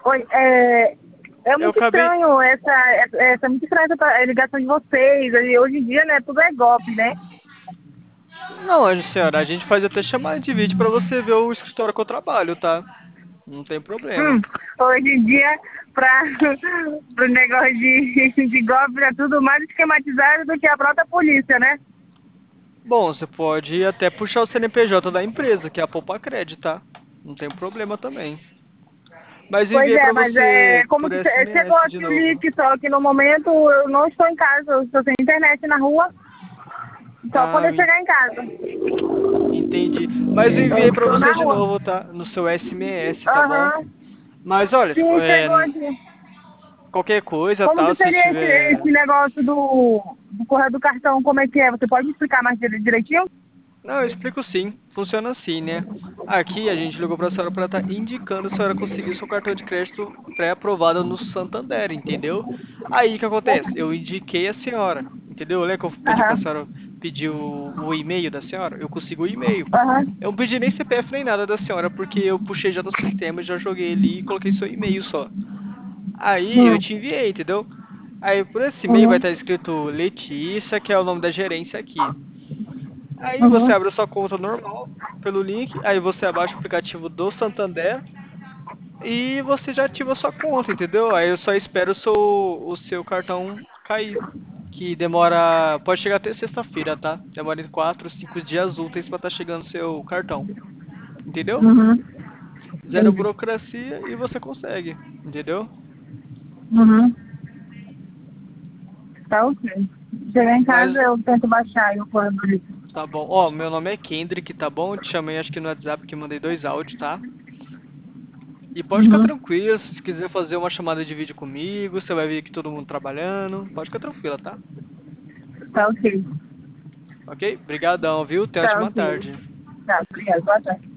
Oi, é Eu muito acabei... estranho essa muito estranha essa ligação de vocês. E hoje em dia, né, tudo é golpe, né? Não, senhora, a gente faz até chamada de vídeo pra você ver o escritório que eu trabalho, tá? Não tem problema. Hoje em dia, para o negócio de golpe, é tudo mais esquematizado do que a própria polícia, né? Bom, você pode até puxar o CNPJ da empresa, que é a Poupa Cred, tá? Não tem problema também. Mas Pois enviei é, pra mas você como por que chegou SMS de aqui o novo. link, só que no momento eu não estou em casa, eu estou sem internet na rua, só quando Ah, eu chegar em casa. entendi. Mas eu Eu enviei pra estou você na de rua. novo, tá? No seu SMS, tá bom? Aham, Mas olha, sim, chegou aqui. qualquer coisa, Como tá? que Se seria tiver... esse negócio do correio do cartão, como é que é? Você pode me explicar mais direitinho? Não, eu explico sim. Funciona assim, né? Aqui a gente ligou pra senhora pra estar indicando se a senhora conseguir seu cartão de crédito pré-aprovado no Santander, entendeu? Aí o que acontece? Eu indiquei a senhora, entendeu? Lembra que eu pedi pra Aham, senhora pedir o e-mail da senhora? Eu consigo o e-mail. aham, Eu não pedi nem CPF nem nada da senhora, porque eu puxei já do sistema, já joguei ali e coloquei seu e-mail só. Aí eu hum, te enviei, entendeu? Aí por esse e-mail vai uhum, estar escrito Letícia, que é o nome da gerência aqui. Aí você uhum, abre a sua conta normal pelo link, aí você abaixa o aplicativo do Santander e você já ativa a sua conta, entendeu? Aí eu só espero o seu cartão cair, que demora, pode chegar até sexta-feira, tá? Demora em 4, 5 dias úteis para estar chegando seu cartão, entendeu? uhum, Zero entendi. burocracia e você consegue, entendeu? Uhum, tá ok. Chegar em Mas casa eu tento baixar aí o plano do livro. tá bom. Ó, meu nome é Kendrick, tá bom? Eu te chamei acho que no WhatsApp que mandei 2 áudios, tá? E pode ficar Uhum, tranquilo, se quiser fazer uma chamada de vídeo comigo, você vai ver aqui todo mundo trabalhando. Pode ficar tranquila, tá? tá ok. Ok? Obrigadão, viu? Tenha uma Tá ótima ok. tarde. Tá, obrigada. Boa tarde.